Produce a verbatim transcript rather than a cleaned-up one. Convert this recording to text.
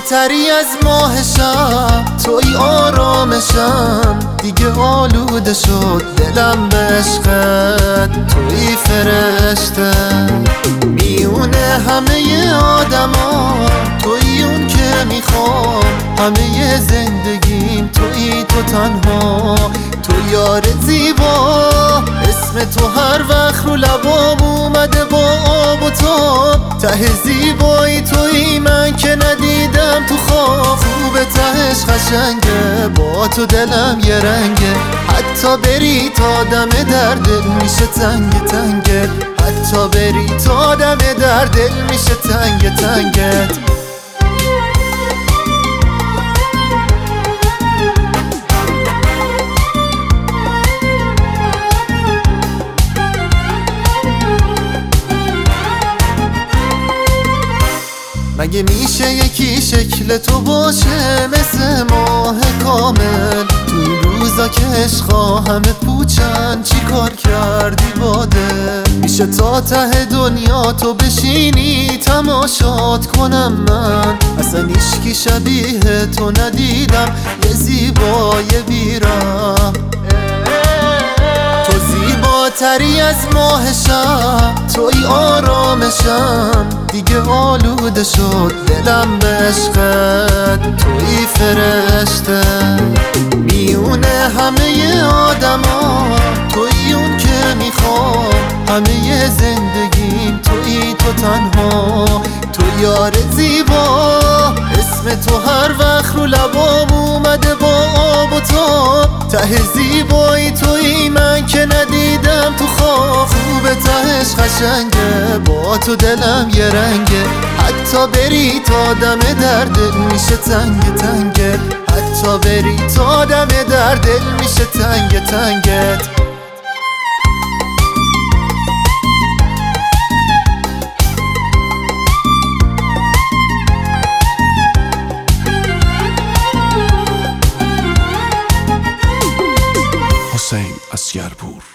زیباتری از ماه شب، توی آرامشم، دیگه آلوده شد دلم به عشقت. توی فرشته میونه همه آدما، توی اون که میخوام همه زندگیم، توی تو تنها، تو یار زیبا. اسم تو هر وقت رو لبام اومده با آب و تاب، ته زیبایی توی من که ندیدم تو خواب. خوبه تهش قشنگه، با تو دلم یه رنگه، حتی بری تا دم در دل میشه تنگ تنگه، حتی بری تا دم در دل میشه تنگ تنگت. مگه میشه یکی شکل تو باشه مثل ماه کامل؟ تو این روزا که عشقا همه پوچن، چی کار کردی باده؟ میشه تا ته دنیا تو بشینی تماشات کنم من؟ اصلا هیچکی شبیه تو ندیدم، یه زیبای بیرم. تو زیباتری از ماه شب، توی آرامشم، دیگه آلوده شد دلم به عشقت. توی فرشته میونه همه آدما، توی اون که میخوام همه زندگیم، توی تو تنها، تو یار زیبا. اسم تو هر وقت رو لبام اومده با آب و تاب، ته زیبایی توی من که ندیدم تو خواب. خوبه تهش قشنگه، با تو دلم یه رنگه، حتی بری تا دم در دل میشه تنگ تنگه، حتی بری تا دم در دل میشه تنگ تنگت. حسین اسگرپور.